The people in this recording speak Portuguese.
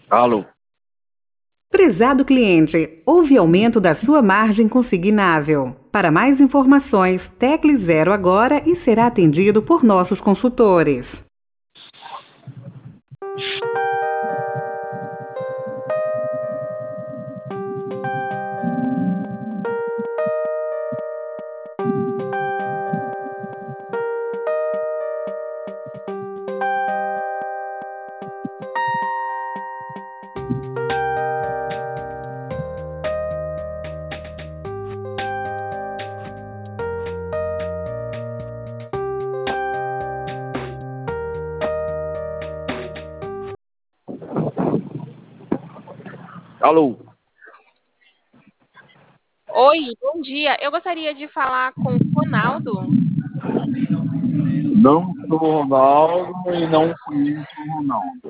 Alô. Prezado cliente, houve aumento da sua margem consignável. Para mais informações, tecle 0 agora e será atendido por nossos consultores. Alô. Oi, bom dia. Eu gostaria de falar com o Ronaldo. Não sou Ronaldo e não conheço o Ronaldo.